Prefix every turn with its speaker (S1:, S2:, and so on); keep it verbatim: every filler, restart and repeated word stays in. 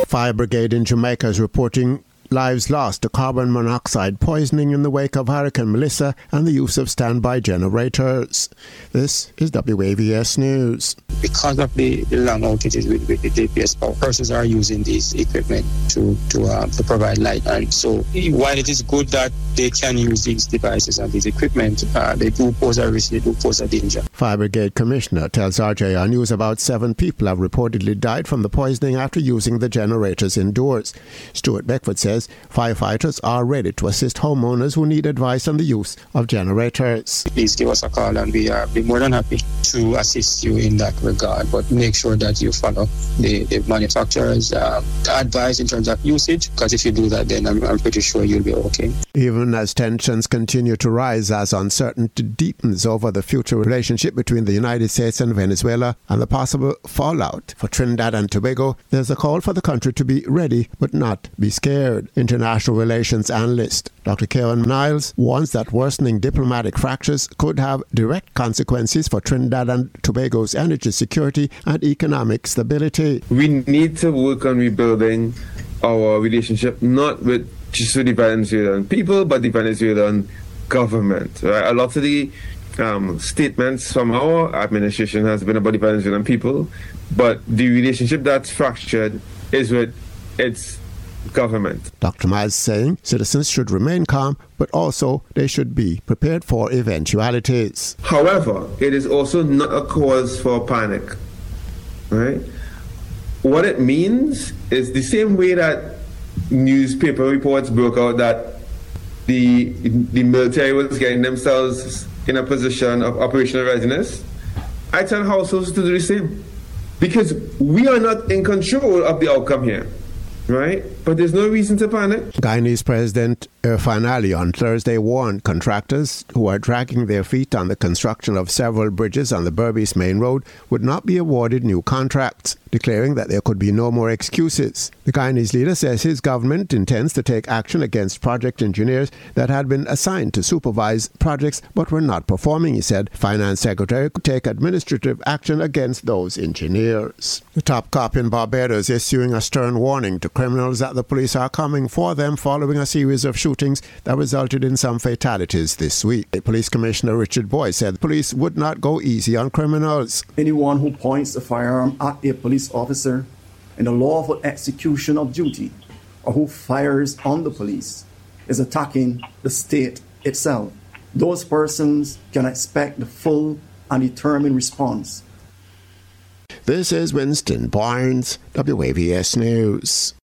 S1: Fire brigade in Jamaica is reporting lives lost to carbon monoxide poisoning in the wake of Hurricane Melissa and the use of standby generators. This is W A V S News.
S2: Because of the, the long outages with, with the D P S power, persons are using this equipment to to, uh, to provide light. And so while it is good that they can use these devices and this equipment, uh, they do pose a risk, they do pose a danger.
S1: Fire Brigade Commissioner tells R J R News about seven people have reportedly died from the poisoning after using the generators indoors. Stuart Beckford says firefighters are ready to assist homeowners who need advice on the use of generators.
S2: Please give us a call and we are be more than happy to assist you in that regard, but make sure that you follow the, the manufacturer's uh, advice in terms of usage, because if you do that, then I'm, I'm pretty sure you'll be okay.
S1: Even as tensions continue to rise as uncertainty deepens over the future relationship between the United States and Venezuela and the possible fallout for Trinidad and Tobago, there's a call for the country to be ready but not be scared. International relations analyst Doctor Kevin Niles warns that worsening diplomatic fractures could have direct consequences for Trinidad and Tobago's energy security and economic stability.
S3: We need to work on rebuilding our relationship, not with just with the Venezuelan people, but the Venezuelan government. Right? A lot of the um, statements from our administration has been about the Venezuelan people, but the relationship that's fractured is with its government.
S1: Doctor Miles saying citizens should remain calm, but also they should be prepared for eventualities.
S3: However, it is also not a cause for panic. Right? What it means is the same way that newspaper reports broke out that the the military was getting themselves in a position of operational readiness. I tell households to do the same, because we are not in control of the outcome here. Right? But there's no reason to panic.
S1: Guyanese President Irfan Ali on Thursday warned contractors who are dragging their feet on the construction of several bridges on the Berbice Main Road would not be awarded new contracts, declaring that there could be no more excuses. The Guyanese leader says his government intends to take action against project engineers that had been assigned to supervise projects but were not performing. He said Finance Secretary could take administrative action against those engineers. The top cop in Barbados is issuing a stern warning to criminals that the police are coming for them following a series of shootings that resulted in some fatalities this week. Police Commissioner Richard Boyce said the police would not go easy on criminals.
S4: Anyone who points a firearm at a police officer in the lawful execution of duty or who fires on the police is attacking the state itself. Those persons can expect the full and determined response.
S1: This is Winston Barnes, W A V S News.